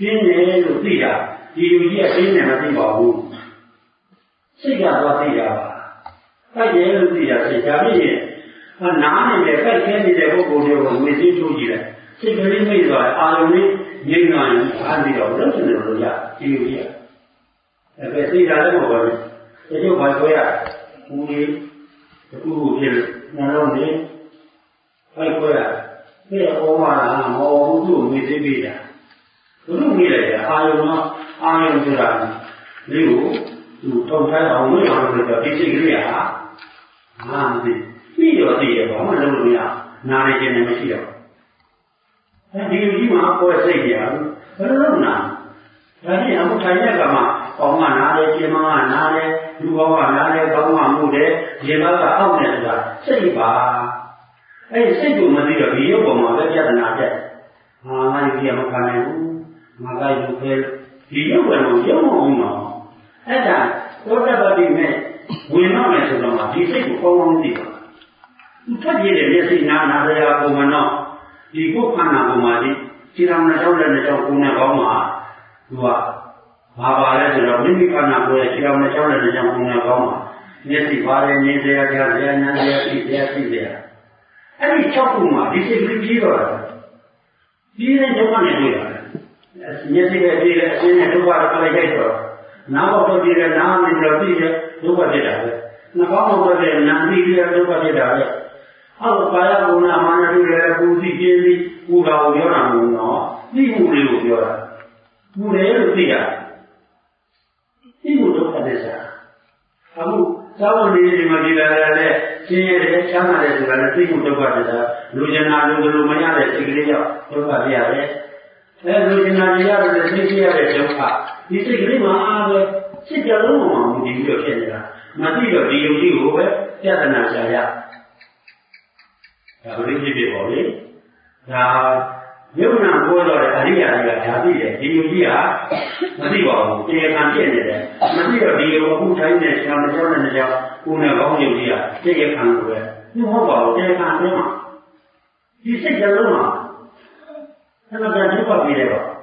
င်းနေလို့သိတာဒီလူကြီးကပြင်းနေမသိပါဘူးစိတ်ကတော့သိတာပါခိုက်တယ်လို့သိတာစိတ်ဒါဖြစ်ရင်နားနေတဲ့ခိုက်ခဲနေတဲ့ပုဂ္ဂိုလ်တွေကိုဝေသိထိုးကြည့်လိုက်စိတ်ကလေးမိသွားအာရုံလေးငြိမ်းသွားရင်အားပြီးတော့လုံးစနေလို့ရဒီလူကြီးကအဲ့သိတာလည်းမဟုတ်ဘူးဒီလိုပါဆိုရဘူးလေအခုဖြစ်နှလုံးလေးခိုက်ခွဲရပြည့်အောင်ပါလားမောဘူးသူ့ဝေသိပေးတာဘုလို့မိလိုက်တာအာယုံဆိုတာလေးကိုသူထုံထိုင်းအောင်ဝင်အောင်လို့ဒီစိတ်ကလေးဟာငါမသိပြီးတော့သိရပါဘာမှလုပ်လို့မရနားနေခြင်းလည်းမရှိတော့အဲဒီလူကြီးမှာပေါ်စိတ်ရဘယ်လိုလုပ်နာဒါနဲ့အခုထိုင်တဲ့ကမှာကောင်းမှနားလေကျင်းမကနားလေလူကောင်းကနားလေကောင်းမှမှုတယ်ရေဘကအောက်နေဆိုတာစိတ်ပါအဲဒီစိတ်ကိုမသိတော့ဒီရုပ်ပေါ်မှာပဲပြဿနာတက်ငါကြီးကမခံနိုင်ဘူးငါကယူခဲဒီရုပ်ပေါ်မှာရုပ်မအောင်တော့အဲ့ဒါသောတပတိနဲ့ဝင်တော့မယ်ဆိုတော့ဒီစိတ်ကိုကောင်းကောင်းသိပါသူထပ်ပြည့်တဲ့မျက်စိနာရပုံမှန်တော့ဒီကိုခန္ဓာပုံမှာဒီခြေတော်နဲ့ကြောက်တဲ့နဲ့ကြောက်ကိုနဲ့ကောင်းမှာသူကဘာပါလဲဆိုတော့မိမိခန္ဓာကိုယ်ရဲ့ခြေတော်နဲ့ကြောက်တဲ့နဲ့ကြောက်ကိုနဲ့ကောင်းမှာမျက်စိပါတယ်နေစရာကြားစရာနားစရာသိစရာသိစရာအဲ့ဒီ၆ခုမှာဒီစိတ်ကလေးကြီးတော့တယ်ကြီးတဲ့ဒုက္ခနဲ့တွေ့ရတယ်မျက်စိရဲ့ပြည့်တဲ့အင်းနဲ့ဒုက္ခတော့လည်းရိုက်တော့နားဘောက်ပြည့်တဲ့နားနဲ့တော့ပြည့်တဲ့ဒုက္ခဖြစ်တာပဲနှာခေါင်းဘောက်ပြည့်တဲ့နားပြည့်တဲ့ဒုက္ခဖြစ်တာပဲအောက်ပါရကုဏမာနတွေလည်းပူသိပြင်းပြီးပူတာကိုပြောတာမဟုတ်တော့သိမှုလေးကိုပြောတာပူတယ်လို့သိတာသိမှုဒုက္ခသစ္စာအခုသာဝတိဒီမှာဒီလာလည်းရှင်းရတယ်ချမ်းသာတယ်ဆိုတာလည်းသိမှုဒုက္ခသစ္စာလူကျင်နာလူလိုမရတဲ့စိတ်ကလေးကြောင့်ဒုက္ခပြရတယ်အဲလူကျင်နာရတဲ့စိတ်ပြရတဲ့ဒုက္ခဒီစိတ်ကလေးမှာပဲစိတ်ကြလုံးမှာမူတည်ပြီးတော့ဖြစ်နေတာမသိတော့ဒီယုံကြည်ကိုပဲပြဿနာရှာရဒါဘယ်လိုဖြစ်ပေါ့လေဒါယုံနာပေါ်တော့တဲ့အရိယာတွေကဒါသိတယ်ဒီယုံကြည်ဟာမသိပါဘူးတရားခံဖြစ်နေတယ်မသိတော့ဒီယုံအခုတိုင်းနဲ့ဆရာမကျောင်းနဲ့ကြောင်းကိုယ်နဲ့ကောင်းယုံကြည်ဟာတရားခံကိုပဲမဟုတ်ပါဘူးတရားခံတော့ဒီစိတ်ကြလုံးမှာအဲ့ဒါကဒုက္ခပြီးတယ်ပေါ့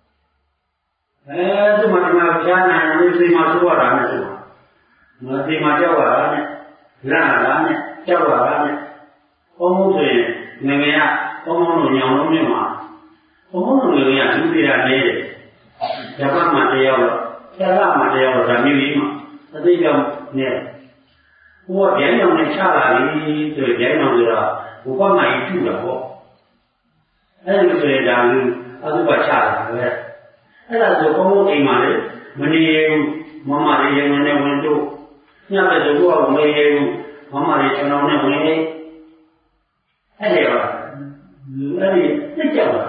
ဒီမှာဒီမှာဖြားနိုင်လို့စိတ်မှာသိုးရတာနဲ့ဆိုမသိမှာကြောက်ရတာနဲ့လန့်ရတာနဲ့ကြောက်ရတာနဲ့ဘုံဘုံဆိုရင်ငငယ်ကဘုံဘုံတို့ညောင်လုံးမြင့်မှာဘုံဘုံတို့ငငယ်ကဒုတိယနေတယ်ဓမ္မမှာတရားတော့ဆရာကမှတရားတော့ဒါမျိုးကြီးမှာအသိကြောင့်နဲ့ဘုရားဗျာညောင်နဲ့ချလာပြီဆိုရင်ဗျာညောင်ဆိုတာဘုရားမကြီးထူတာပေါ့အဲ့လိုဆိုရင်ဒါလူအတုပချတာပဲအဲ့ဒါဆိုဘုံဘုံအိမ်မှာလေမနေဘူးမမလေးရင်နဲ့ဝင်တို့ညတဲ့သူကမနေဘူးမမလေးကျွန်တော်နဲ့ဝင်နေအဲ့ဒီတော့အဲ့ဒီသိကြပါ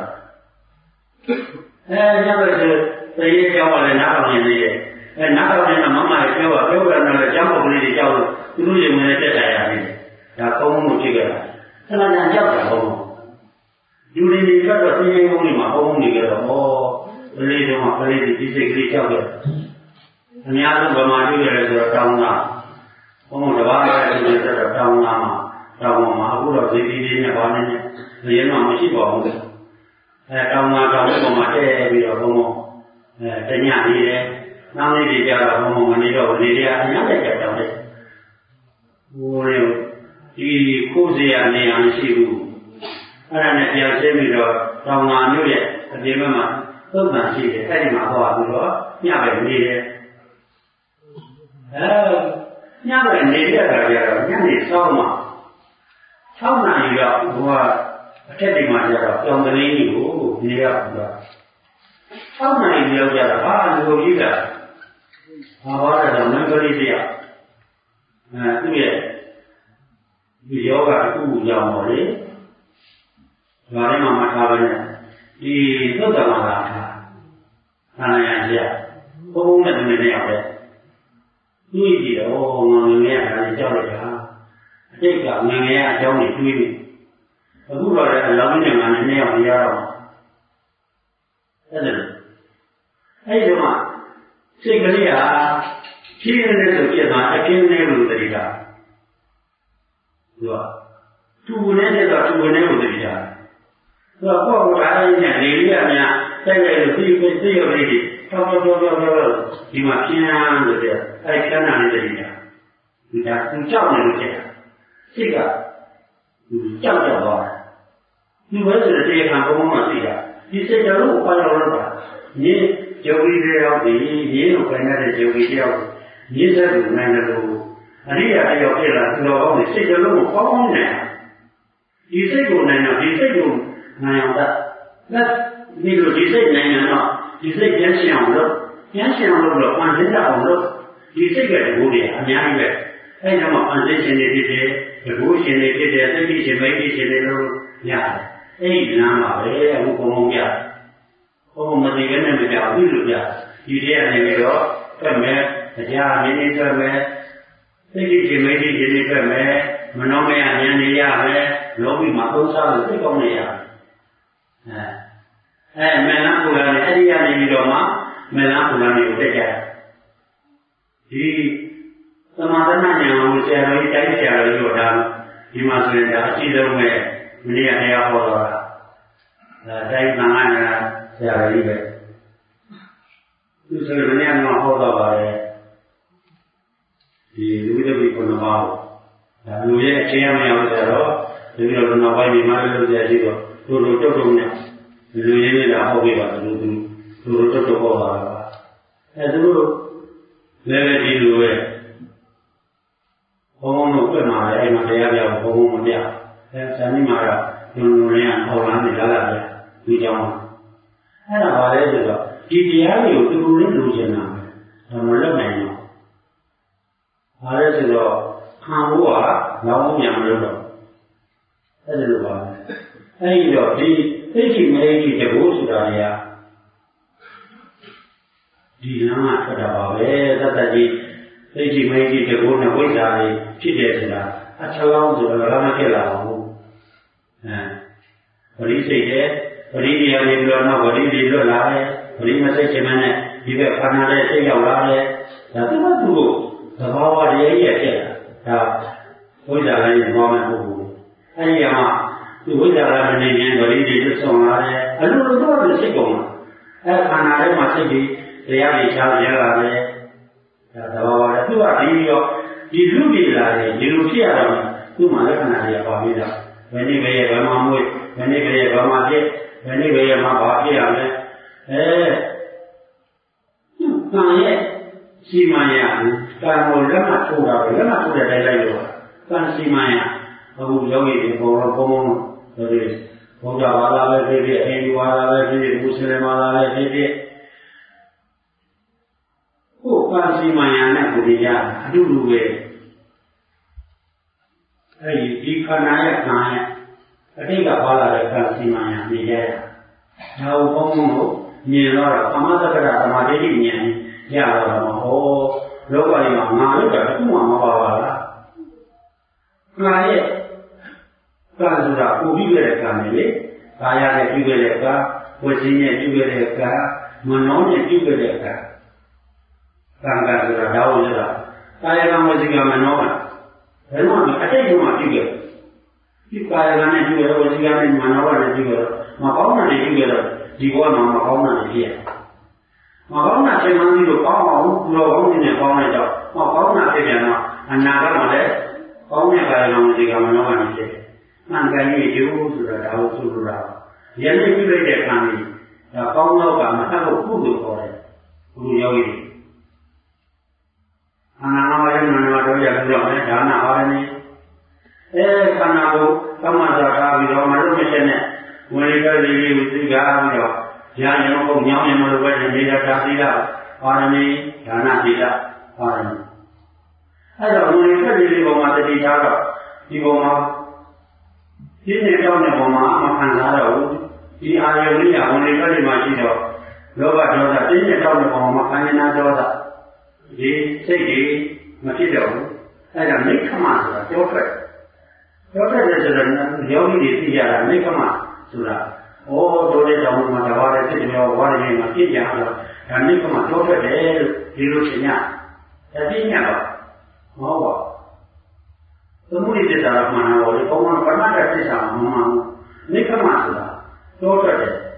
ညတဲ့သူတရေကြောက်ရတယ်နားတော်နေသေးတယ်နားတော်နေတာမမလေးပြောရတော့လည်းကြောက်ဖို့ကလေးတွေကြောက်လို့သူတို့ရင်နဲ့တက်တိုင်းရတယ်ဒါကောင်းမှုဖြစ်ခဲ့တာဆန္ဒညာကြောက်တာဘုံလူတွေကတော့သိရင်ဘုံတွေမှာဘုံနေကြတော့ဩကလေးတော့ကလေးဒီစိတ်ကလေးကြောက်တယ်အများဆုံးဗမာတွေ့ရတယ်ဆိုတော့တောင်းတာဘုံတစ်ပါးလည်းဒီလိုတော့တောင်းတာမှာတောင်းမှာအခုတော့ဒီနဲ့ဘာနဲ့နေရင်တော့မရှိပါဘူးတောင်းမှာတောင်းပေါ်မှာတဲ့ပြီးတော့ဘုံတညနေတယ်နောက်နေ့တွေကြတော့ဘုံမနေတော့နေရအများကြီးတောင်းတယ်ဟိုလေဒီကိုယ်စီရနေအောင်ရှိဘူးအဲ့ဒါနဲ့ပြန်ဆင်းပြီးတော့တောင်းမှာမြို့ရဲ့အပြင်ဘက်မှာသုံးမှရှိတယ်အဲ့ဒီမှာဟောပြီးတော့ညပဲနေတယ်ညပဲနေတဲ့အခါကျတော့ညနေစောင်းမှာ6 နာရီတော့ဘုရားအထက်တိမ်မှာကျတော့တောင်ကလေးကြီးကိုနေရဘူးတော့6 နာရီလောက်ကျတော့ဟာလူကြီးကဘာပါလဲတော့မင်းကလေးတယောက်သူ့ရဲ့ဒီယောဂအခုကြောင်းပါလေဒါလည်းမှထားပါနဲ့ဒီသုတ္တမလာထားခန္ဓာရရဘုံနဲ့တူနေရောက်တယ်တွေးကြည့်တော့ငငယ်ကလည်းကြောက်လိုက်တာအတိတ်ကငငယ်ကအကြောင်းတွေတွေးနေအခုတော့လည်းအလောင်းနဲ့ငါနဲ့နှစ်ယောက်နေရတော့အဲ့ဒါအဲ့ဒီမှာစိတ်ကလေးဟာဖြည်းဖြည်းဆိုပြတာအကင်းနဲ့လို့တတိတာသူကတူနဲ့တော့တူနဲ့လို့တတိတာသူကကိုယ့်ကိုယ်အားရင်းနဲ့နေရများတဲ့ဒီသိရလေးတွေတော့ဒီမှာပြင်းလို့တဲ့အဲ့ခဏလေးတည်းညာဒါသူကြောက်နေလို့တဲ့စိတ်ကကြောက်သွားတယ်ဒီဝဲဆိုတဲ့တရားခံဘုံမှာသိတာဒီစိတ်တော်ကိုပါတော်တော့ညင်းယောဂီတွေရောက်ပြီးညင်းကိုခိုင်းတဲ့ယောဂီတယောက်ညင်းတဲ့လူနိုင်တယ်လို့အရိယာတယောက်ဖြစ်လာသူတော်ကောင်းတွေစိတ်တော်ကိုပေါင်းနေဒီစိတ်ကိုနိုင်တော့ဒီစိတ်ကိုနိုင်အောင်ဒါဒီလိုဒီစိတ်နိုင်တော့ဒီစိတ်ကျန်းရှင်အောင်လို့ကျန်းရှင်အောင်လို့ပန်သိအောင်လို့ဒီစိတ်ကတကူတွေအများကြီးပဲအဲ့တော့မှပန်သိခြင်းတွေဖြစ်တယ်တကူရှင်တွေဖြစ်တယ်သိရှင်မိတ်ရှင်တွေလို့ရတယ်အဲ့ဒီလမ်းပါပဲအခုဘုံဘုံပြဘုံမသိဘဲနဲ့မကြောက်ဘူးလို့ပြဒီတည်းကနေပြီးတော့ဖက်မယ်တရားနည်းနည်းဖက်မယ်သိရှင်မိတ်ရှင်တွေဖက်မယ်မနှောမရဉာဏ်တွေရမယ်လောကီမှာသုံးစားလို့သိကောင်းနေရတယ်မလန်းပူလာနဲ့အဲ့ဒီကနေပြီးတော့မှမလန်းပူလာနဲ့ကိုတက်ကြတယ်ဒီသမာဓိဉာဏ်ကိုဆရာတော်ကြီးတိုက်ဆရာတော်ကြီးတို့ဒါဒီမှာဆိုရင်ဒါအကြည့်ဆုံးပဲမနေ့ကတရားဟောတော့တာတိုက်မှန်မှန်ဆရာတော်ကြီးပဲသူဆိုရင်မနေ့ကဟောတော့ပါတယ်ဒီလူဝိတ္တိကုဏပါဒါလူရဲ့အခြေအမြအောင်ဆိုတော့ဒီလိုတော့ပိုင်းဒီမှာလို့ဆရာကြီးတော့တို့တုတ်နဲ့လူရင်းနေတာဟောပြပါလို့သူတို့တုတ်ဟောပါလားသူတို့လည်းဒီလိုပဲဘုံတို့ပြမှာလည်းအဲ့မှာတရားပြဘုံမပြဆံမိမှာတော့လူရင်းအောင်လာနေလာပြဒီကြောင့်အဲ့ဒါပါလေဆိုတော့ဒီတရားတွေကိုသူတို့လည်းလူချင်တာပဲမလုပ်နိုင်တော့ပါလေဆိုတော့ခံဖို့ကလောင်းမြန်မလို့တော့အဲ့ဒါလိုပါအဲ့ဒီတော့ဒီသိရှိမသိရှိတကူဆိုတာတွေကဒီလမ်းကထွက်တာပါပဲသတ္တကြီးသိရှိမသိရှိတကူနဲ့ဝိဇ္ဇာတွေဖြစ်တယ်ဆိုတာအချောင်းဆိုတော့လည်းမဖြစ်လာဘူးပရိစိတ်တဲ့ပရိဒီယာတွေပြောတော့ပရိဒီလွတ်လာတယ်ပရိမစိတ်ချင်တဲ့ဒီဘက်ခန္ဓာနဲ့စိတ်ရောက်လာတယ်ဒါသူ့ဘာသူ့သဘာဝတရားကြီးဖြစ်လာဒါဝိဇ္ဇာလည်းဘောမှမဟုတ်ဘူးအဲ့ဒီမှာဒီဝိဇ္ဇာရမနေရင်ဗလိတွေလွတ်ဆောင်လာတယ်အလိုလိုတော့စိတ်ကုန်လာခန္ဓာထဲမှာစိတ်ကြီးတရားတွေရှားရလာတယ်ဒါသဘာဝလည်းသူကဒီရောဒီလူတွေလာတယ်ဒီလိုဖြစ်ရတော့သူ့မှာလက္ခဏာတွေပါပြီးတော့ဘယ်နည်းပဲဘယ်မှာမွေးဘယ်နည်းပဲဘယ်မှာဖြစ်ဘယ်နည်းပဲမှာဘာဖြစ်ရလဲနာရဲ့စီမံရကံကိုလက်မှတ်ထိုးတာပဲလက်မှတ်ထိုးတဲ့တိုင်းလိုက်လို့ကံစီမံရအခုယောဂီတွေဘောလုံးဘုံဘုံဆိုပြီးဘုရားဘာသာပဲဖြစ်ဖြစ်အိန္ဒိဝါဒပဲဖြစ်ဖြစ်မွတ်စလင်ဘာသာပဲဖြစ်ဖြစ်ကိုယ်ကံစီမံရနဲ့ကိုယ်ရအတူတူပဲဒီခန္ဓာရဲ့ကံရဲ့အတိတ်ကပါလာတဲ့ကံစီမံရနေရတာဒါကိုဘုံဘုံကိုမြင်တော့သမသက္ကရာဓမ္မဒိဋ္ဌိဉာဏ်ရတော့ဟောလောကကြီးမှာငါလို့တာတခုမှမပါပါလားငါရဲ့ကံဆိုတာပူပြီးခဲ့တဲ့ကံလေကာယနဲ့ပြုခဲ့တဲ့ကံဝစီနဲ့ပြုခဲ့တဲ့ကံမနောနဲ့ပြုခဲ့တဲ့ကံဆိုတာဒါဝင်လာကာယကံဝစီကံမနောကဘယ်တော့မှအတိတ်ကမှပြုခဲ့ဒီကာယကံနဲ့ပြုခဲ့တဲ့ဝစီကံနဲ့မနောကနဲ့ပြုခဲ့တော့မကောင်းတာတွေပြုခဲ့တော့ဒီဘဝမှာမကောင်းတာတွေဖြစ်ရမကောင်းတာချိန်မှန်းပြီးတော့ကောင်းအောင်ဘုရားကောင်းနေတဲ့ကောင်းတဲ့ကြောင့်မကောင်းတာဖြစ်ပြန်တော့အနာဂတ်မှာလည်းကောင်းတဲ့ကာယကံဝစီကံမနောကနဲ့ဖြစ်မှန်ကန်ရေးကျိုးဆိုတာဒါကိုဆိုလိုတာယနေ့ပြုလိုက်တဲ့ခံကြီးဒါကောင်းတော့ကမထပ်ဖို့ကုသိုလ်ခေါ်တယ်ဘုရားယောဂီအနာဂတ်ရဲ့နာမတော်ရပြီးတော့ဒါနအာရဏီခန္ဓာကိုသမ္မာသာထားပြီးတော့မလို့ဖြစ်တဲ့နဲ့ဝင်ရတဲ့လေးကိုသိကြပြီးတော့ဉာဏ်ရောပုံညောင်းနေမလို့ပဲနေတာသာသီလအာရဏီဒါနသီလအာရဏီအဲ့တော့ဝင်ရတဲ့လေးပေါ်မှာတတိထားတော့ဒီပေါ်မှာဒီနေ့ကြောင်းတဲ့ပုံမှာမခံစားတော့ဘူးဒီအာယုန်ကြီးကဝင်ရတဲ့မှာရှိတော့လောဘဒေါသတင်းနဲ့ကြောင်းတဲ့ပုံမှာခံရနာဒေါသဒီစိတ်ကြီးမဖြစ်တော့ဘူးအဲ့ဒါမိခမဆိုတာပြောထွက်တယ်ဆိုတော့ယောဂီတွေသိကြတာမိခမဆိုတာဩတို့တဲ့ကြောင့်မှတဘာတဲ့ဖြစ်တယ်ဝါရင်းမှာပြည့်ကြတော့ဒါမိခမပြောထွက်တယ်လို့ဒီလိုရှင်းရဒါသိညာပါမဟုတ်ပါသမုဒိတ္တာမှန်တော့လေဘုံမှာပဏ္ဍတ္တသစ္စာမမှန်ဘူးမိခမဆိုတာပြောထွက်တယ်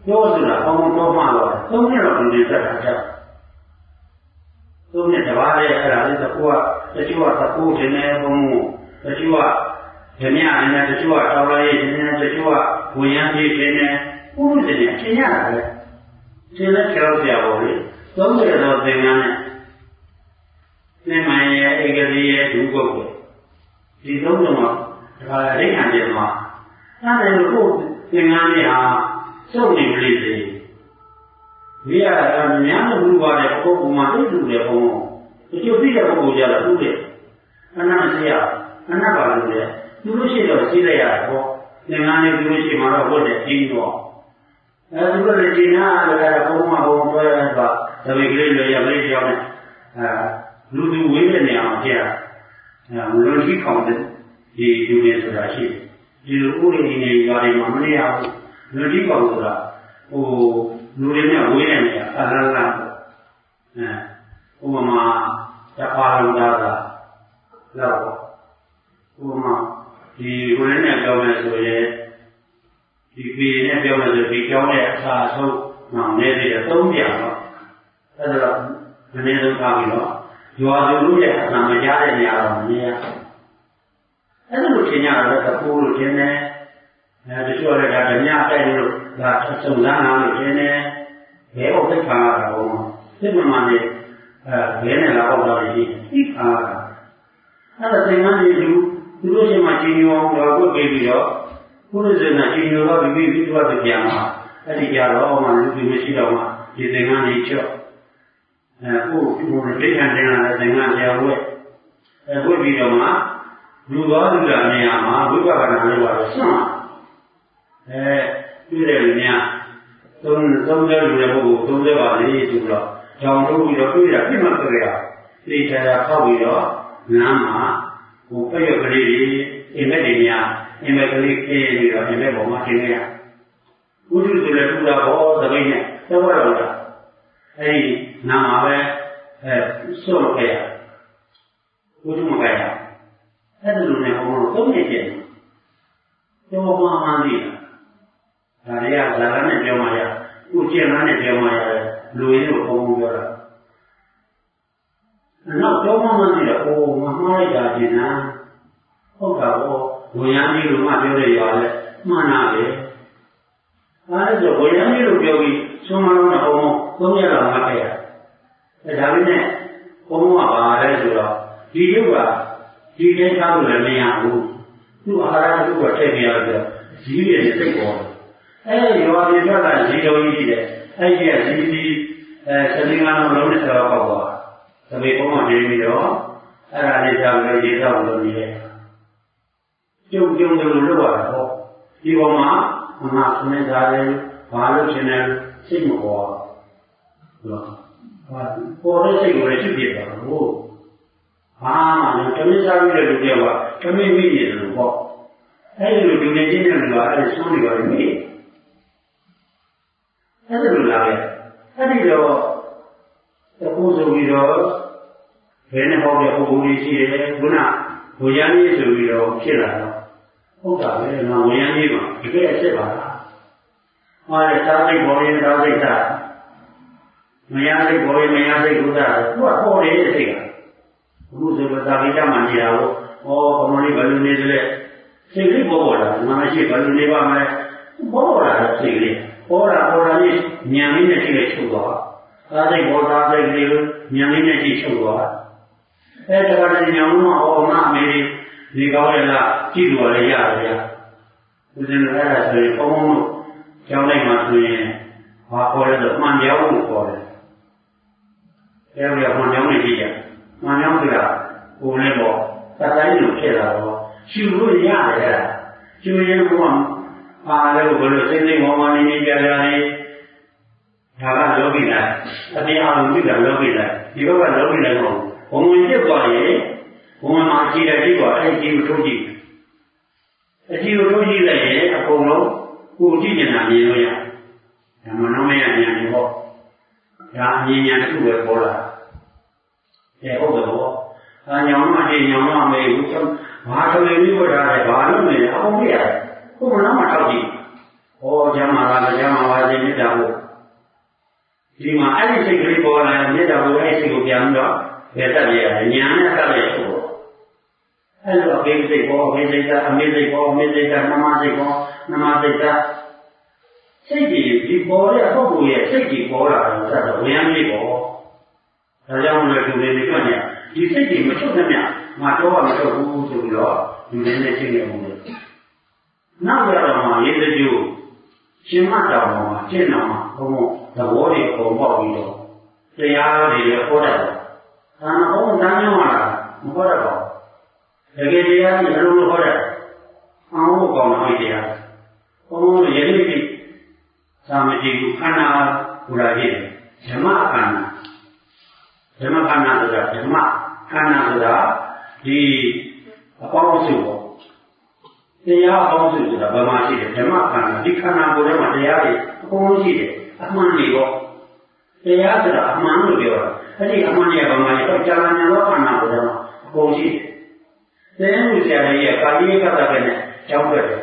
ပြောဆိုတာကောင်းကောင်းတော့မှတော့သုံးနှစ်တော့ဒီစက်တာကြောက်သုံးနှစ်တပါးရဲ့အဲ့ဒါလေးတကူကတချို့ကတကူတင်နေဘုံတချို့ကဓမြအနေနဲ့တချို့ကတော်လိုက်နေတယ်တချို့ကဝင်ရမ်းပြေးနေတယ်ဘုရားတင်နေသင်ရတာပဲသင်လက်ကြောက်ကြပါလေသုံးတယ်တော့သင်္ကန်းနဲ့သင်မှန်ရဲ့ဧကတိရဲ့ဒုက္ခဒီသုံးလုံးကဒါအရိညာပြေမှာအဲ့ဒါလို့သင်္ကန်းလေးဟာစုံနေပြီလေဒီရတာများလို့ဘူးပါတယ်ပုဂ္ဂိုလ်မှာသိလူတယ်ဘုံတချို့သိတဲ့ပုဂ္ဂိုလ်ကြတော့သူ့ရဲ့အနတ်မရှိရအနတ်ပါလို့လေသူတို့ရှိတော့သိလိုက်ရတာပေါ့သင်္ကန်းလေးသူတို့ရှိမှတော့ဟုတ်တယ်ပြီးတော့သူတို့လည်းဒီနာလည်းဘုံမှာဘုံတွဲတာတပည့်ကလေးလည်းရလေးကြောင်းနဲ့လူသူဝေးတဲ့နေရာမှာဖြစ်တာလူကြီးခေါင်းတဲ့ဒီလူတွေဆိုတာရှိတယ်ဒီလိုဥရိနေရွာတွေမှာမနေရဘူးလူကြီးခေါင်းဆိုတာလူတွေနဲ့ဝေးတဲ့နေရာအလားလားဥပမာတပါလုံးသားလောက်ဥပမာဒီကိုယ်နဲ့ပြောမယ်ဆိုရင်ဒီပြည်နဲ့ပြောမယ်ဆိုဒီကြောင်းရဲ့အစာဆုံးနောက်နေသေးတယ်၃ပြတော့အဲ့ဒါမနေတော့ပါပြီတော့ရွာသူတို့ရဲ့အစာမရတဲ့နေရာတော့မနေရအဲ့လိုထင်ရတယ်တပူလို့ထင်တယ်တချို့လည်းဒါဓမြတိုက်လို့ဒါစုံစမ်းလာလို့ထင်တယ်ဘယ်ဟုတ်သိခါရတာဘုံစိတ်မှန်နေဘယ်နဲ့လာတော့တော့ဒီသိခါရတာအဲ့ဒါသင်္ကန်းကြီးသူတို့ရှိမှကြီးညောတော့ကိုပြေးပြီးတော့ဘုရားရှင်ကကြီးညောတော့ပြီးတော့ပြန်လာအဲ့ဒီကြတော့မှလူကြီးမရှိတော့မှဒီသင်္ကန်းကြီးချော့ကိုဒိဋ္ဌံတင်လာတဲ့သင်္ကန်းတရားဝဲဝဲပြီးတော့မှလူတော်လူလာနေရာမှာဝိပဿနာလို့ပါတော့ဆွမ်းတွေ့တယ်လူများသုံးတဲ့လူတွေဘုရားသုံးတဲ့ပါလေဆိုတော့ကြောင်ထုတ်ပြီးတော့တွေ့ရပြတ်မှတ်ကြရသိချာဖောက်ပြီးတော့နားမှာပြည့်ရကလေးတွေအိမ်မက်တွေများအိမ်မက်ကလေးပြေးပြီးတော့အိမ်မက်ပေါ်မှာတင်ရဘုရားဆိုလည်းထူတာဘောသပိတ်နဲ့တော့တော့တာအဲ့ဒီနားမှာပဲဆွတ်ခဲ့ရဘုရားမကြရအဲ့ဒါလိုနဲ့ဘုံတော့သုံးနေတယ်ပြောမှမှန်းပြီဒါတွေကဇာတ်နဲ့ပြောမှရဥကျင်နဲ့ပြောမှရတယ်လူရင်းကိုဘုံပြောတာနောက်ပြောမှမှန်းပြီတော့မမှားလိုက်တာပြင်နာဟုတ်တာဘောဝင်ရမ်းကြီးလို့မှပြောတဲ့ရွာလဲမှန်တာပဲအဲ့ဒါဆိုဝင်ရမ်းကြီးလို့ပြောပြီးသုံးမလုံးနဲ့ဘုံသုံးရတော့မှတ်ခဲ့ရဒါပေမဲ့ဘုံကပါလဲဆိုတော့ဒီရုပ်ကဒီကိစ္စကိုလည်းမရဘူးသူ့အာဟာရတစ်ခုကထည့်ပြရတော့ကြီးရဲ့စိတ်ပေါ်အဲ့ရွာပြည်ထွက်ကဇီတော်ကြီးရှိတယ်အဲ့ဒီကဇီဒီစလင်းကတော့လုံးနဲ့တော့ပေါက်သွားသဘေပုံမှန်နေပြီးတော့အဲ့ဒါလေးကြောင့်လည်းရေးတော့လို့နေတယ်ကျုံတယ်လို့လုပ်ရတာပေါ့ဒီပေါ်မှာမမခမင်းသားတယ်ဘာလို့ရှင်လဲစိတ်မပေါ်ဘူးပေါ်တဲ့စိတ်ကိုလည်းဖြစ်ပြတာလို့ဘာမှတမင်စားပြီးတဲ့လူတွေကတမင်မိနေတယ်လို့ပေါ့အဲ့ဒီလိုဒီနေချင်းတဲ့လူကအဲ့ဒီဆုံးနေပါလိမ့်မယ်အဲ့ဒီလိုလာခဲ့အဲ့ဒီတော့အခုဆိုပြီးတော့ဘယ်နဲ့ဟောတဲ့ပုဂ္ဂိုလ်ကြီးရှိတယ်ခုနဝေယံကြီးဆိုပြီးတော့ဖြစ်လာတော့ဟုတ်တာပဲငါဝေယံကြီးမှာတကယ်အစ်ပါလားဟောတဲ့သာသိဘောရင်သာသိတာမယားသိဘောရင်မယားသိဥဒ္ဒါသူကဟောတယ်စိတ်ကအခုဆိုတော့သာဝိတမှာနေတာကိုဘုံလေးဘယ်လိုနေသလဲစိတ်လေးပေါ်လာငါမရှိဘယ်လိုနေပါမလဲပေါ်လာတဲ့စိတ်လေးပေါ်လာလေးဉာဏ်လေးနဲ့ကြည့်လိုက်ချုပ်သွားသာသိဘောသာသိလေးကိုဉာဏ်လေးနဲ့ကြည့်ချုပ်သွားအဲ့ဒါကလည်းဉာဏ်လုံးဟောမှအမေဒီကောင်းရလားကြည့်လို့လည်းရတယ်ဦးဇင်းလည်းအဲ့ဒါဆိုရင်ဘုံတို့ကျောင်းလိုက်မှာဆိုရင်ဘာခေါ်လဲဆိုမှန်ပြောင်းကိုခေါ်တယ်အဲ့ဒါကမှန်ပြောင်းနေကြည့်ရမှန်ပြောင်းဆိုတာဟိုလည်းပေါ့သတ်တိုင်းလိုဖြစ်လာတော့ရှူလို့ရတယ်ရှူရင်ဘုံအားလည်းဘယ်လိုစိတ်စိတ်မောမောနေနေကြကြနေဒါကလောကီလားအတရားအောင်ပြုတာလောကီလားဒီဘက်ကလောကီလည်းမဟုတ်ဘုံဝင်ပြတ်သွားရင်ဘုံမှာအကြည့်တဲ့ကြည့်သွားအဲ့ဒီကိုထိုးကြည့်အကြည့်ကိုထိုးကြည့်လိုက်ရင်အကုန်လုံးကိုကြည့်နေတာမြင်လို့ရတယ်ဒါမှတော့မရဉာဏ်တွေပေါ့ဒါအမြင်ဉာဏ်တစ်ခုပဲပေါ်လာဟုတ်တယ်ပေါ့ညောင်မအင်းညောင်မမေဘူးဘာဆိုရင်ဒီဝတ်ထားတယ်ဘာလို့လဲအောင်ပြရတယ်ခုမှတော့မထောက်ကြည့်ကျမ်းမာလားကျမ်းမာပါစေမြတ်တာဘူးဒီမှာအဲ့ဒီစိတ်ကလေးပေါ်လာမေတ္တာကိုအဲ့ဒီစိတ်ကိုပြန်ပြီးတော့ဘယ်တက်ရလဲညာနဲ့တက်ရဆိုအဲ့လိုအဘိစိတ်ပေါ်အဘိစိတ်ကအမေစိတ်ပေါ်အမေစိတ်ကနမစိတ်ပေါ်နမစိတ်ကစိတ်ကြီးဒီပေါ်တဲ့ပုဂ္ဂိုလ်ရဲ့စိတ်ကြီးပေါ်လာတယ်ဆိုတော့ဝိညာဉ်ကြီးပေါ်ဒါကြောင့်လည်းဒီလိုနေကြတယ်ဒီစိတ်ကြီးမချုပ်တဲ့မြတ်ငါတော့မချုပ်ဘူးဆိုပြီးတော့ဒီနေ့နဲ့ရှင်းနေမှုလေနောက်ရတော့မှရေးတဲ့ကျိုးရှင်မတော်မှာရှင်းတော်မှာဘုံသဘောတွေပုံပေါက်ပြီးတော့တရားတွေလည်းဟောတတ်တယ်။ဒါမှမဟုတ်တန်းကြောင်းလာမဟောတတ်ပါဘူး။တကယ်တရားကြီးအလုံးလုံးဟောတတ်တယ်။အောင်ဖို့ကောင်းတဲ့တရား။ဘုံရဲ့ယနေ့ဒီသာမတိကုခန္ဓာဘုရားကြီးဓမ္မခန္ဓာဓမ္မခန္ဓာဆိုတာဓမ္မခန္ဓာဆိုတာဒီအပေါင်းစုပေါ့တရားအပေါင်းစုဆိုတာဘာမှရှိတယ်ဓမ္မခန္ဓာဒီခန္ဓာကိုယ်ထဲမှာတရားတွေအကုန်လုံးရှိတယ်အမှန်တွေပေါ့တရားဆိုတာအမှန်လို့ပြောတာအဲ့ဒီအမှန်ရဲ့ဘာမှလည်းကြာလာနေတော့ခန္ဓာကိုယ်ထဲမှာအကုန်ရှိတယ်တရားမှုဆရာကြီးရဲ့ကာယကတ္တပဲနဲ့ကြောင်းထွက်တယ်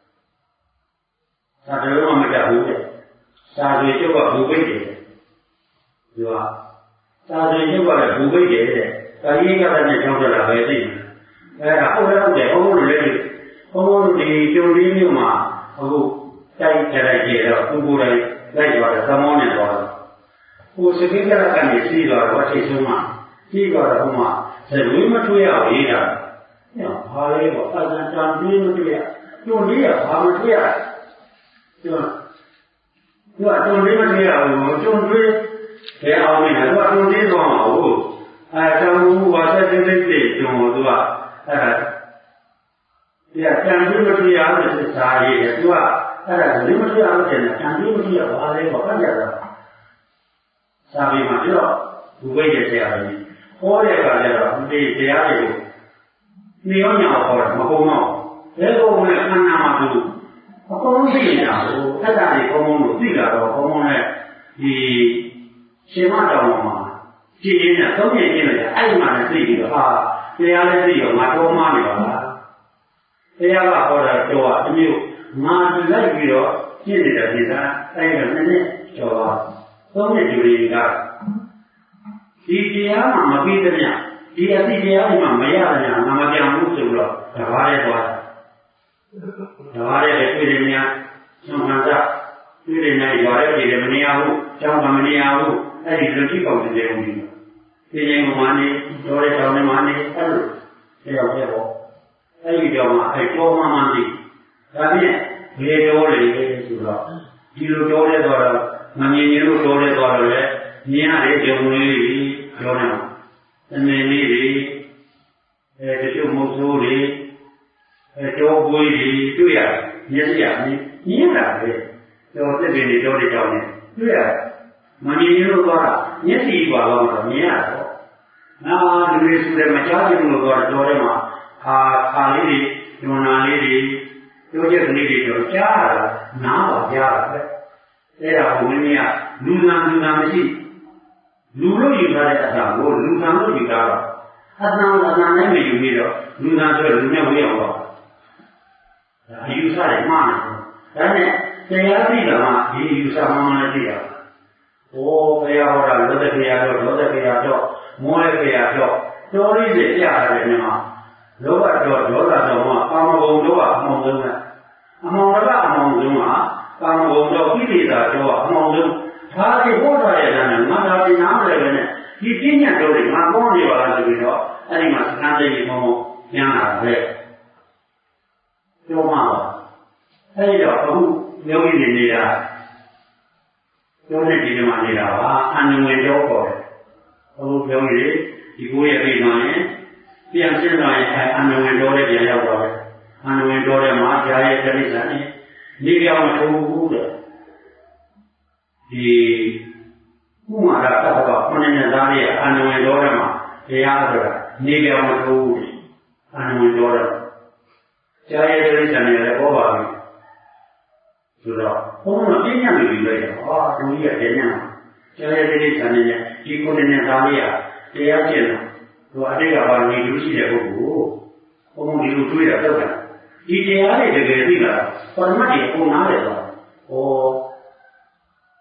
ဒါတလုံးမှမတတ်ဘူးတဲ့စာတွေကျုပ်ကဘူပိတ်တယ်ဒီကစာတွေကျုပ်ကလည်းဘူပိတ်တယ်တဲ့ကာယကတ္တနဲ့ကြောင်းထွက်လာပဲသိတယ်အဲ့ဒါဟုတ်တယ်ဟုတ်တယ်ဘုံလို့လည်းဘုံလို့ဒီကျုံလေးမျိုးမှာအခုတိုက်ကြလိုက်ကြတော့ကိုကိုယ်တိုင်လိုက်သွားတယ်သမောနဲ့သွားတယ်ဟိုစကိကရကနေစီးသွားတော့အထိတ်ဆုံးမှစီးသွားတော့ဟိုမှာဇဝေးမထွေးရအောင်ရေးတာဘာလဲပေါ့အတန်တန်ပြီးမတွေ့ရကျုံလေးကဘာမတွေ့ရကျုံကျုံလေးမတွေ့ရဘူးကျုံတွေးဘယ်အောင်လဲသူကကျုံလေးသွားမှာဟုတ်အဲတောင်ဘူးဝါသက်သိသိကျုံသူကအဲ့ဒါဒီကတန်ပြီးမတွေ့ရတဲ့စာရေးတယ်သူကအဲ့ဒါဇဝေးမထွေးရလို့တဲ့တန်ပြီးမတွေ့ရဘာလဲပေါ့ဖတ်ကြတာစာပေမှာပြောဘူပိတ်ရဲ့ဆရာကြီးဟောတဲ့အခါကျတော့ဒီတရားတွေကိုနေရောညာဟောတာမကုန်တော့ဘယ်လိုလဲခန္ဓာမှာသူအကုန်လုံးသိနေတာကိုအဲ့ဒါတွေကောင်းကောင်းလို့သိလာတော့ကောင်းကောင်းနဲ့ဒီရှင်မတော်မှာကြည်ရင်းနဲ့သုံးပြင်းနေတယ်အဲ့ဒီမှာလည်းသိပြီးတော့ဟာတရားလည်းသိရောငါတော်မှနေပါလားတရားကဟောတာတော့အမျိုးငါလိုက်ပြီးတော့ပြည့်နေတဲ့ဒီသားအဲ့ဒါနဲ့ကျော်ပါသုံးပြင်းကြည့်ရတာဒီတရားမှမပြီးတဲ့မြတ်ဒီအသိတရားတွေမှမရတဲ့ငါမပြောင်းဘူးဆိုတော့တဘာရဲသွားတဘာရဲပဲတွေ့တယ်များဆုံးခံစားတွေ့တယ်များရွာရဲပြည်တယ်မနေရဘူးကျောင်းကမနေရဘူးအဲ့ဒီလူကြီးပေါင်းတဲ့ဦးကြီးဒီနေ့မှနေတော်တဲ့တောင်းနေမှနေအဲ့လိုတရားပြပေါ့အဲ့ဒီကြောင့်အဲ့တော်မှမှသိဒါဖြင့်ဘယ်တော်လေဆိုတော့ဒီလိုတော်တဲ့တော့မမြင်ရင်လို့တော်တဲ့တော့လည်းမြင်ရတဲ့ဂျုံလေးပြောနေမှာအနေလေးတွေတချို့မုတ်ဆိုးတွေတောပွေးတွေတွေ့ရမျက်စိရမြင်တာပဲတော့တက်တယ်တွေတော့တွေကြောင်းနေတွေ့ရမမြင်ရင်လို့သွားတာမျက်စိပါတော့မြင်ရတော့နာလူတွေဆိုတယ်မကြားကြဘူးလို့တော့တော်ထဲမှာခါလေးတွေညွန်နာလေးတွေပြောချက်ကလေးတွေတော့ကြားရတာနားပါကြားတာပဲအဲ့ဒါကိုမင်းကလူနာမရှိလူလို့ယူထားတဲ့အတာကိုလူခံလို့ယူထားတော့အတန်နဲ့မယူပြီးတော့လူခံဆိုလူနဲ့ဝေးအောင်တော့ဒါအယူဆတယ်မှားတယ်ဒါနဲ့တရားသိတာမှဒီအယူဆမှမလည်းသိတာဟောဘုရားဟောတာလောကတရားတော့မောဟတရားတော့တော်လေးတွေပြရတယ်မြင်မှာလောဘတော့ဒေါသတော့မှကာမဂုဏ်တော့အမှောင်ဆုံးနဲ့အမှောင်ကအမှောင်ဆုံးကကာမဂုဏ်တော့ကိလေသာတော့အမှောင်ဆုံးဒါတွေဟောတာရဲ့နာနဲ့ငါသာဒီနားမလဲပဲနဲ့ဒီပညာတော်တွေငါပေါင်းနေပါလားဆိုပြီးတော့အဲ့ဒီမှာသံသိပြီးဘုံကျမ်းလာတယ်ပြောမှာပါအဲ့ဒီတော့အခုယောဂီတွေနေတာပြောနေဒီမှာနေတာပါအနုဝင်တော့ပေါ်တယ်အခုပြောနေဒီကိုရဲ့ပြည်မှာရင်ပြန်ရှင်းလာရင်အနုဝင်တော့လည်းပြန်ရောက်တော့တယ်အနုဝင်တော့တဲ့မှာဇာရဲ့တိစ္ဆာနဲ့နေပြောင်းမထိုးဘူးတဲ့ဒီဥမာရတော့ခொနဲ့သားရဲ့အနုဝင်တော်ရမှာတရားဆိုတာနေပြောင်းမထိုးဘူးအနုဝင်တော်ရကြားရတဲ့ဉာဏ်နဲ့လည်းပေါ်ပါပြီဆိုတော့ဘုန်းတော်ပြညာလို့ပြောလိုက်တာသူကြီးကပြညာကြားရတဲ့ဉာဏ်နဲ့ဒီခொနဲ့သားရဲ့တရားကျင့်တာသူအတိတ်ကပါနေလူရှိတဲ့ပုဂ္ဂိုလ်ဘုန်းတော်ဒီလိုတွေးတာတော့ဒီတရားတွေတကယ်သိလားပရမတ်တွေပုံနာတယ်တော့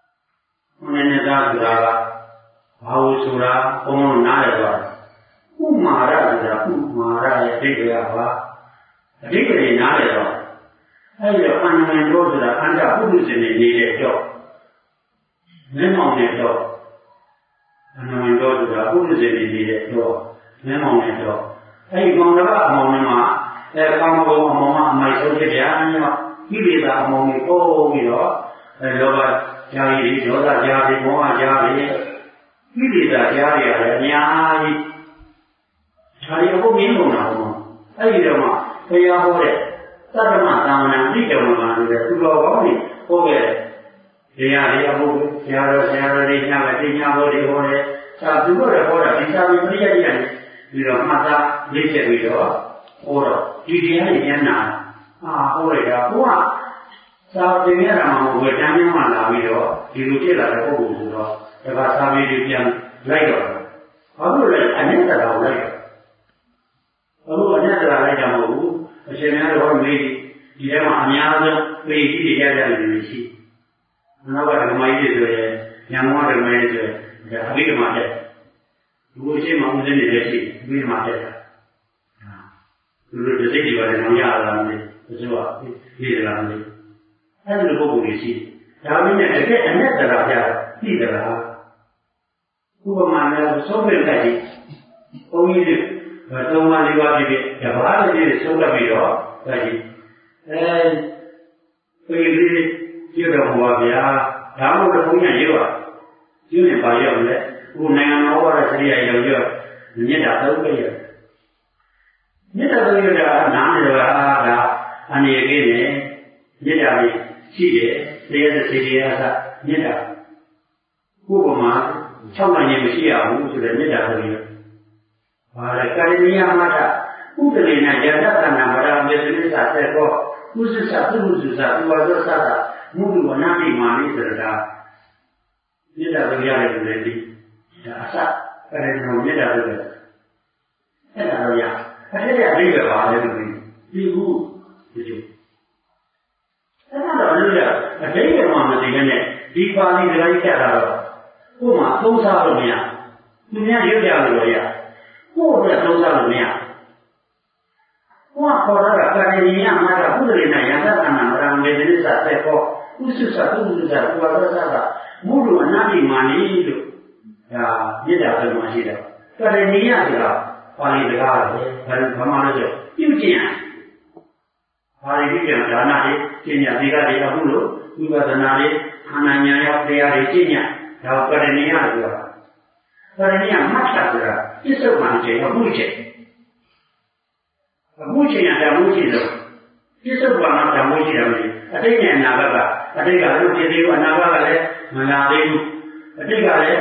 တယ်ကွာဥမာရဆိုတာဥမာရရဲ့အဓိပ္ပာယ်ပါအဓိပ္ပာယ်နားတယ်တော့အဲဒီတော့အန္တမင်တို့ဆိုတာအန္တပုရုဇဉ်နေနေတဲ့တော့မင်းမောင်နဲ့တော့အန္တမင်တို့ဆိုတာပုရုဇဉ်နေနေတဲ့တော့မင်းမောင်နဲ့တော့အဲဒီမောင်တစ်ပါးအမောင်နဲ့မှာကောင်းကောင်းအမောင်ကအမိုက်ဆုံးဖြစ်ကြတယ်ကိလေသာအမောင်ကိုပို့ပြီးတော့လောဘကြားရည်ဒေါသကြားရည်မောဟကြားရည်ကိလေသာကြားရည်ရတယ်အများကြီးဒါရီအခုမင်းလုံးတာပေါ့အဲ့ဒီတော့မှဘုရားဟောတဲ့သတ္တမသာမဏေတိတော်မှာလို့လေသူတော်ကောင်းနေဟောခဲ့တယ်တရားတွေအခုဘုရားတော်ဆရာတော်တွေညမှာသိညာဟောတွေဟောတယ်သာသူတို့လည်းဟောတာဒီစာပြီးပြည့်ရတယ်ပြီးတော့မှတ်သားလေ့ကျက်ပြီးတော့ဟောတော့ဒီတရားတွေဉာဏ်နာဟောရတာဘုရားသာသင်ရတာမှာဝေတန်းများမှလာပြီးတော့ဒီလိုဖြစ်လာတဲ့ပုဂ္ဂိုလ်ဆိုတော့ဒါကသာမေတွေပြန်လိုက်တော့ဘာလို့လဲအနတ္တတော်လိုက်အခုအနတ္တတော်လိုက်တာမဟုတ်ဘူးအရှင်များတော်မေးဒီထဲမှာအများဆုံးပေကြီးတွေရကြတယ်လို့ရှိနောက်ကဓမ္မကြီးတွေဆိုရင်ညံမောဓမ္မကြီးဆိုရင်အဘိဓမ္မာတဲ့ဒီလိုရှိမှဦးဇင်းတွေလည်းရှိအဘိဓမ္မာတဲ့သူတို့ဒီစိတ်တွေပါလည်းမရတာမလို့သူကပြေးတယ်လားမလို့အဲ့ဒီပုဂ္ဂိုလ်ကြီးရှိဒါပေမဲ့တကယ်အနတ္တရာပြသိတယ်လားဥပမာနဲ့သုံးပင်တိုက်ကြီးဘုန်းကြီးတွေသုံးပါးလေးပါးဖြစ်တပါးလေးတွေဆုံးတက်ပြီးတော့တိုက်ကြီးပြည်ကြီးပြတော်ဟောဗျာဒါမှမဟုတ်ဘုန်းကြီးရွတ်ကျင်းနေပါရောက်လေခုနိုင်ငံတော်ဟောတဲ့စရိယာရောက်ရမြတ်တာသုံးပြရမြတ်တာသုံးရတာနားနေတော့ဒါအနေကြီးနေမြတ်တာလေးရှိတယ်တရားစစီတရားကမြတ်တာဥပမာ6နိုင်ရင်မရှိရဘူးဆိုတဲ့မြတ်တာဆိုရင်ဘာလဲကရိနိယမထဥဒလေနယတတနာမရမေသနိသသေကောဥစ္စသပုရုဇ္ဇသဥဝါဒသတာမုဒ္ဒဝနာတိမာနိဆိုတာမြတ်တာဆိုရတယ်လို့လည်းဒီဒါအစကရိနောမြတ်တာဆိုတယ်အဲ့ဒါတော့ရအဲ့ဒါအဓိပ္ပာယ်ပါလေလို့ဒီဘူးဒီလိုအဲ့ဒါတော့လို့ရအဓိပ္ပာယ်မှမသိနဲ့ဒီပါဠိကြိုက်ကြတာတော့ကို့မှာသုံးစားလို့မရသူများရွတ်ကြလို့ရကို့အတွက်သုံးစားလို့မရကို့ခေါ်တာကကရိယာမတာပုဒ်ရေနယန္တနာမရမေဒိသသေကောဥစ္စသပုရုဇ္ဇဥပါဒသကမုဒ္ဒအနာတိမာနိလို့ဒါမြစ်တာဆိုမှရှိတယ်ကရိယာဆိုတာပါဠိစကားပဲဘာမှမလို့ပြုကျင့်ပါဠိပြုကျင့်ဒါနတွေကျင့်ညာသီလတွေအခုလို့ဝိပဿနာတွေခန္ဓာဉာဏ်ရောက်တရားတွေကျင့်ညာဒါကရိယာဆိုတာကရိယာမတ်တာဆိုတာပြစ္ဆုတ်မှန်ခြင်းအခုချိန်အခုချိန်ရတာမှုရှိလို့ပြစ္ဆုတ်ပါမှာဓမ္မိုးရှိတယ်လေအတိတ်နဲ့အနာဂတ်ကအတိတ်ကလည်းပြည့်သေးဘူးအနာဂတ်ကလည်းမလာသေးဘူးအတိတ်ကလည်း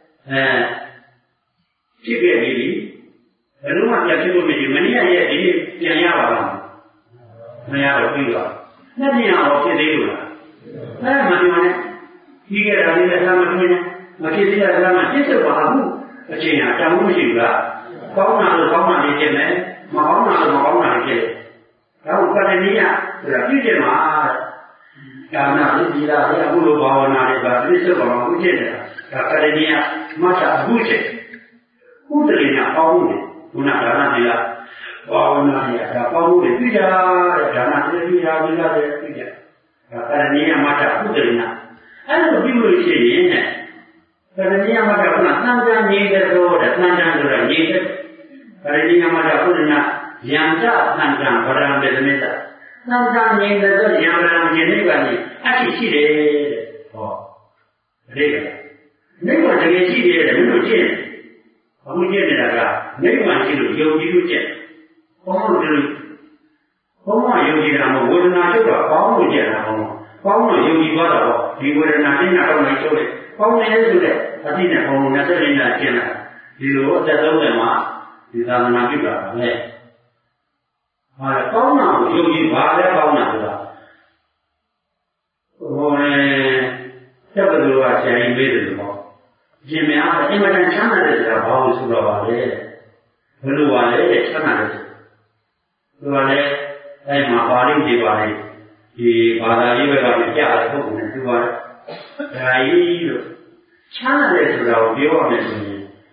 ဖြစ်ခဲ့ပြီဘယ်လိုမှပြန်ဖြစ်လို့မရှိဘူးမနည်းရဲ့ဒီပြန်ရပါလားမရတော့ပြီးတော့နှစ်ပြန်တော့ဖြစ်သေးလို့လားမပြောနဲ့ကြီးခဲ့တာလေးလည်းအမှမတွေ့နဲ့မဖြစ်သေးတာလည်းမပြည့်စုံပါဘူးအချိန်ဟာတန်ဖို့မရှိဘူးလားကောင်းတာလို့ကောင်းတာလေးဖြစ်မယ်မကောင်းတာလို့မကောင်းတာလေးဖြစ်တယ်ဒါကကရိယာဆိုတာပြည့်တယ်မှာဒါနလေးဒီလားအခုလိုဘာဝနာလေးပါပြည့်စုံပါဘူးဖြစ်တယ်ဒါကရိယာမတ်တာအခုချိန်ဥဒလိနာပေါင်းတယ်ခုနဒါနဒီလားဘာဝနာရတာပေါင်းတယ်ပြကြတဲ့ဒါနတိပြရာပြကြတဲ့ပြကြဒါကရိယာမတ်တာဥဒလိနာအဲ့လိုပြုလို့ရှိရင်ကရိယာမတ်တာကသံဃာငြိတဲ့တော့သံဃာဆိုတာငြိတဲ့ကရိယာမတ်တာခုနယံကြသံဃာဗရံဒေသမေတ္တာသံဃာငြိတဲ့တော့ယံဗရံငြိနေပါနေအရှိတယ်တဲ့ဟောအတိတ်ကနိဗ္ဗာန်တကယ်ရှိတယ်လို့လို့ကျင့်အခုကျင့်နေတာကနိဗ္ဗာန်ရှိလို့ယုံကြည်လို့ကျင့်ဘုံလို့ဒီလိုဘုံကယုံကြည်တာမဟုတ်ဝေဒနာချုပ်တာကောင်းလို့ကျင့်တာဘုံကောင်းလို့ယုံကြည်သွားတာပေါ့ဒီဝေဒနာနဲ့တော့လည်းချုပ်တယ်ကောင်းတယ်ဆိုတဲ့အတိနဲ့ဘုံ24နာကျင့်တာဒီလိုအသက်30မှာဒီသာသနာပြုတာပဲဟာကောင်းတာကိုယုံကြည်ပါလဲကောင်းတာဆိုတာဟိုတက္ကသိုလ်ကဆရာကြီးပေးတယ်လို့ရှင်များအင်မတန်ချမ်းသာတဲ့စကားဘာလို့ဆိုတော့ပါလဲဘယ်လိုပါလဲချမ်းသာတယ်ဆိုတော့လည်းအဲ့မှာပါဠိတွေပါလေဒီဘာသာရေးဘက်ကပြကြတဲ့ပုဂ္ဂိုလ်နဲ့သူပါတယ်ဒါကြီးလို့ချမ်းသာတယ်ဆိုတာကိုပြောရမယ်ဆိုရင်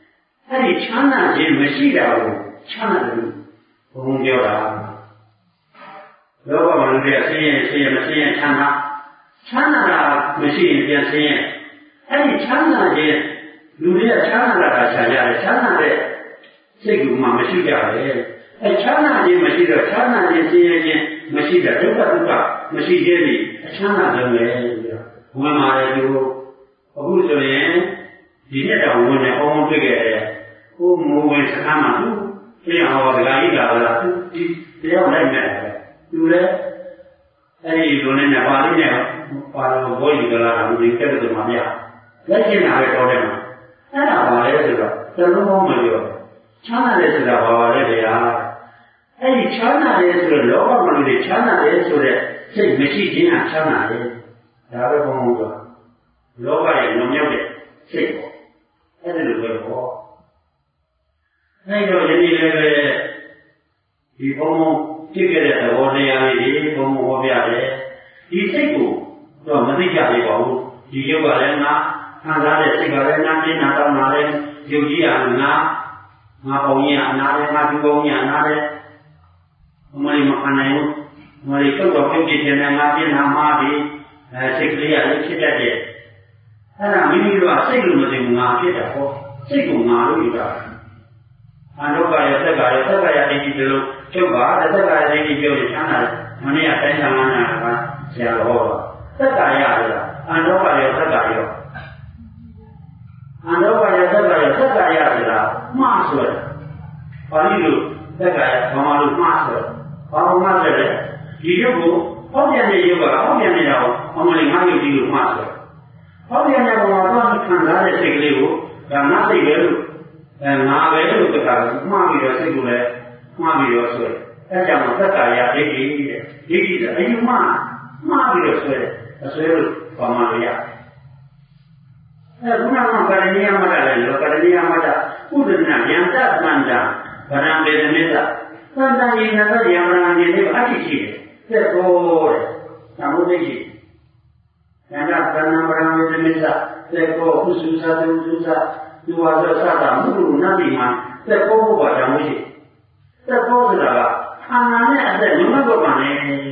အဲ့ဒီချမ်းသာခြင်းမရှိတာကိုချမ်းသာတယ်ဘုံပြောတာလောကမှာလူတွေဆင်းရဲမဆင်းရဲချမ်းသာတာမရှိရင်ပြန်ဆင်းရဲအဲ့ဒီချမ်းသာခြင်းလူတွေကချမ်းသာတာချမ်းသာတယ်ချမ်းသာတဲ့စိတ်ကူမှမရှိကြဘူးအဲချမ်းသာခြင်းမရှိတော့ချမ်းသာခြင်းဆင်းရဲခြင်းမရှိတဲ့ဒုက္ခမရှိသေးဘူးအချမ်းသာဆုံးပဲဝင်มาတယ်သူအခုဆိုရင်ဒီနေ့တော့ဝင်နေအောင်တွေ့ခဲ့တယ်ကိုမိုးဝင်စကားမှသူပြန်ဟောဒကာကြီးလာလားသူဒီတရားလိုက်နေတယ်သူလည်းအဲ့ဒီလိုနဲ့ပါဠိနဲ့ပါလို့ဘောကြီးကလာတာဒီကဲတော့မှမရလက်ကျင်တာပဲတော်တယ်မှာအဲ့ဒါပါလေဆိုတော့သလုံးပေါင်းမပြောချမ်းသာတယ်ဆိုတာဘာပါလဲဗျာအဲ့ဒီချမ်းသာတယ်ဆိုတော့လောကမှာလူတွေချမ်းသာတယ်ဆိုတဲ့စိတ်မရှိခြင်းဟာချမ်းသာတယ်ဒါပဲဘုံဘုံကလောကရဲ့လွန်မြောက်တဲ့စိတ်ပေါ့အဲ့ဒါလိုပဲပေါ့အဲ့တော့ယနေ့လည်းပဲဒီဘုံဘုံပြည့်ခဲ့တဲ့သဘောတရားလေးတွေဘုံဘုံဟောပြတယ်ဒီစိတ်ကိုတော့မသိကြသေးပါဘူးဒီရုပ်ကလည်းငါခံစားတဲ့စိတ်ကလည်းငါပြင်းတာတောင်းတာလည်းယုတ်ကြီးကငါပုံကြီးကအနာလည်းငါဒီပုံကြီးကအနာလည်းအမလေးမခံနိုင်ဘူးအမလေးကုတ်တော့ပြုတ်ပြည့်တယ်ငါပြင်းတာမှားပြီးစိတ်ကလေးကလည်းဖြစ်တတ်တယ်အဲ့ဒါမိမိတို့ကစိတ်လို့မသိဘူးငါဖြစ်တာပေါ့စိတ်ကငါလို့ယူတာအနုပါယသက်ကရဒိဋ္ဌိဒီလိုချုပ်ပါသက်ကရဒိဋ္ဌိပြောရင်ချမ်းသာမနေ့ကတိုင်းဆံနာကဆရာတော်ဟောတာသက်ကရရတာအနုပါယသက်ကရအနုပါယသက်ကရသက်ကရဆိုတာမှားဆိုတယ်ပါဠိလိုသက်ကရဘာမှလို့မှားဆိုတယ်ဘာမှမှားတယ်ဒီရုပ်ကိုဟောပြန်တဲ့ရုပ်ကဟောပြန်နေတာကိုအမလေးငါရုပ်ကြီးလို့မှားဆိုတယ်ဟောပြန်တဲ့ဘဝတော့ခံစားတဲ့စိတ်ကလေးကိုဒါငါစိတ်ပဲလို့ငါပဲလို့တခါမှားပြီးတော့စိတ်ကိုလည်းမှားပြီးတော့ဆွဲအဲကြောင့်သက္ကာယဒိဋ္ဌိတဲ့ဒိဋ္ဌိကအယူမှားပြီးတော့ဆွဲတယ်အဆွဲလို့ဘာမှမရခုနကကရဏီယမတ္တလည်းလောကရဏီယမတ္တဥဒ္ဒနာယံတသန္တာဗရံပေသမေတ္တသန္တာယိနသောယံဗရံဒီလေးအဋ္ဌိရှိတယ်သက်တော်တဲ့သမုဒိဋ္ဌိယန္တသန္တာဗရံပေသမေတ္တသက်တော်ဥစုသတုသုသဒီဝါဒသတာမုရုနတိမှာသက်တော်ဘုရားကြောင့်ရှိသက်တော်ဆိုတာကခန္ဓာနဲ့အသက်လုံးဝတော့ပါနဲ့နည်း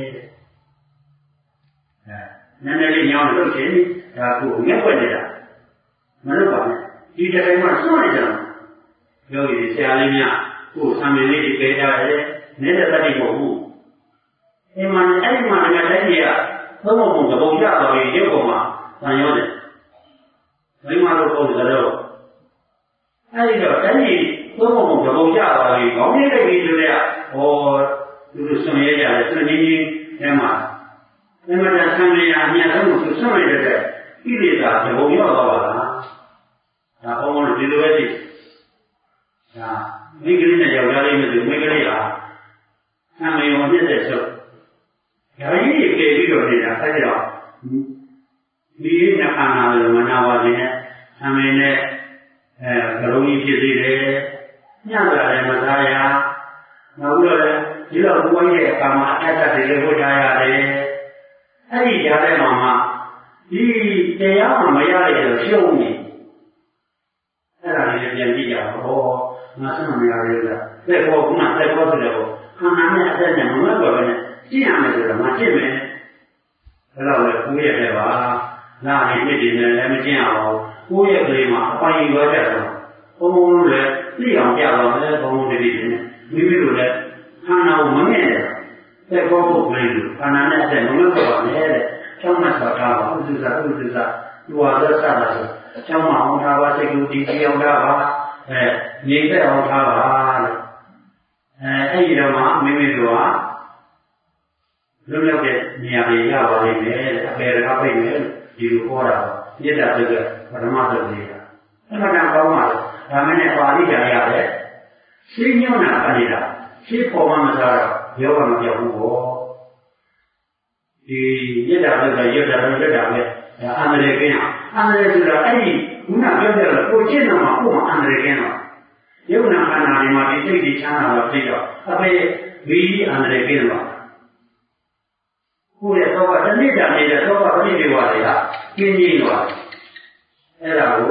နည်းလေးညောင်းလို့ရှိရင်ဒါကိုငက်ွက်နေတာမလုပ်ပါနဲ့ဒီတိုင်းမှာစွန့်နေကြတယ်ယောဂီဆရာလေးများကိုသံဃာလေးတွေပေးကြတယ်နေတဲ့တတိမဟုတ်ဘူးအဲ့မှာလည်းတိုင်းကြီးကသုံးဖို့သဘုံရတော်ရင်ရုပ်ပေါ်မှာတန်ရောတယ်မိမတို့ပုံစံတော့အဲ့ဒီတော့တိုင်းကြီးသုံးဖို့သဘုံရတော်ရင်ခေါင်းလေးတိတ်ပြီးဆိုတဲ့ဟောသူတို့ဆွံရဲကြတယ်ဆွံရင်းကြီးထဲမှာအမှန်တန်ဆံရအမြတ်ဆုံးကိုဆွံရတဲ့ဣရိသာသဘုံရတော်ပါလားဒါဘုံဘုံဒီလိုပဲသိဒါမိဂရိနဲ့ယောက်ျားလေးမသိမိဂရိဟာဆံမေဝင်တဲ့ဆုပ်ဒါကြီးတွေပြေပြီးတော့နေတာအဲ့ဒါမိရင်းနဲ့ခန္ဓာလိုမနာပါခြင်းနဲ့ဆံမေနဲ့ကလုံးကြီးဖြစ်သေးတယ်ညတာလည်းမသားရနောက်တော့လည်းဒီလိုဘုရားရဲ့ကာမအတ္တတွေလည်းဝတ်ထားရတယ်အဲ့ဒီကြားထဲမှာဒီတရားမှမရတဲ့လို့ရှုံးနေအဲ့ဒါလေးပြန်ကြည့်ကြပါဦးငါဆက်မရရဘူးသက်ဘောကသက်ဘောဆိုတော့ခန္ဓာနဲ့အသက်နဲ့မမတော်ပဲနဲ့ကြည့်ရမယ်ဆိုတော့ငါကြည့်မယ်အဲ့တော့လည်းကိုယ့်ရဲ့ပဲပါနားနေပြည့်နေလည်းမကြည့်ရအောင်ကိုယ့်ရဲ့ကလေးမှာအပိုင်းရွာကြတော့ဘုံဘုံလည်းသိအောင်ပြတော့မယ်ဘုံဘုံတည်းတည်းနဲ့မိမိတို့လည်းခန္ဓာကိုမငဲ့နဲ့သက်ဘောကိုကလေးလို့ခန္ဓာနဲ့အသက်မမတော်ပါနဲ့တဲ့ကျောင်းမှာထားပါဥဒ္ဒဇလူဝါဒသတာဆိုကျောင်းမှာအောင်ထားပါစိတ်ကိုတည်ကြည်အောင်ထားပါနေသက်အောင်ထားပါလို့အဲ့ဒီတော့မှမိမိတို့ကလွတ်လပ်တဲ့နေရာတွေရပါလိမ့်မယ်အပေရကပိတ်မယ်ဒီလိုဟောတာမြတ်တာပြည့်ပထမဆုံးနေတာအမှန်တရားကောင်းပါလားဒါမင်းနဲ့ပါဠိတရားရတယ်ရှင်းညွှန်းတာနေတာရှင်းပေါ်မှမစားတော့ယောဂမပြောက်ဘူးပေါ့ဒီမြတ်တာပြည့်ရွတ်တာပဲအန္တရာယ်ကင်းအန္တရာယ်ဆိုတာအဲ့ဒီခုနပြောပြတော့ကိုကျင့်တော့မှကိုယ်မှအန္တရာယ်ကင်းတော့ယုံနာခန္ဓာတွေမှာဒီစိတ်ကြီးချမ်းသာတော့သိတော့အဖေဒီအန္တရာယ်ကင်းတော့ကိုယ့်ရဲ့သောကတဏှိတာနေတဲ့သောကပရိဒေဝတွေကကျင်းကျင်းသွားတယ်အဲ့ဒါကို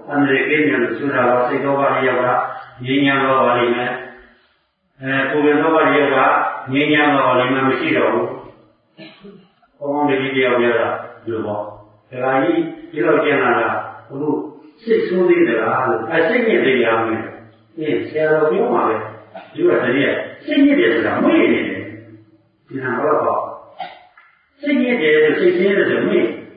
Andre Kenya sudah waktu itu balik juga, nyinyang balik mana, kemudian balik juga, nyinyang balik mana mesti tahu. Orang beli dia juga juga. Kalau ini jangan lah, itu sesuatu dah. Asalnya dia ambil. Saya tahu mana, juga dia. Sesuatu dia sudah mulai ni. Jangan apa. Sesuatu dia sudah mulai.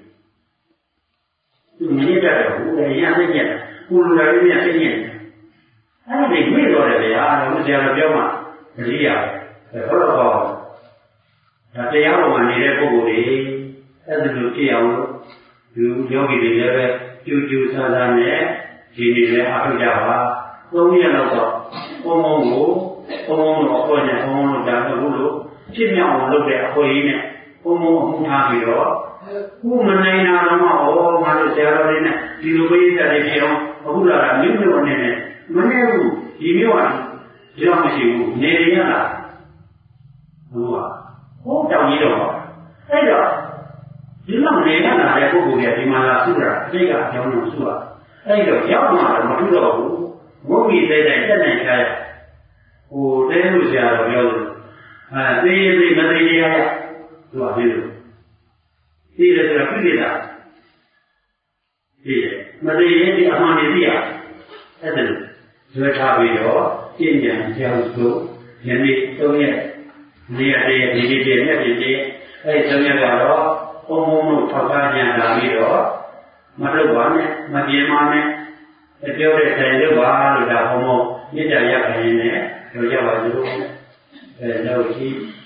Ini dah, yang senyap, ulu lagi yang senyap. Ada ni mula ada ya, ada siapa jawab, dia, kalau kau, ada yang orang ni dia boleh, ada tu dia, tu jogi dia, cucu sahaja ni, sini ni aku jawab, kau ni yang apa, omong apa ni, omong dah dulu, sini orang lupa apa ini, omong tak bila. Mana nama orang malu siapa ni? Di luar ini ada dia, aku dah ni mana ni? Mana tu? Ini orang, dia masih tu, ni dia lah. Dua, oh tahu ni doa. Ada, dia ni lah ada aku dia di mana surah, dia jauh surah. Ada, jauh mana macam tu, mungkin saya saya. Oh, dia tu siapa dia? Dia mana dia? Dua dia. Tidak terlalu tidak. Tidak. Mereka ini aman dia. Ada. Sudah tahu itu. Ini jauh tu. Jadi tu dia dia. Sebenarnya kalau umum pakai lagi itu, macam mana? Macam mana? Itu orang saya baru dah umum. Ini saya ini. Saya baru. Lalu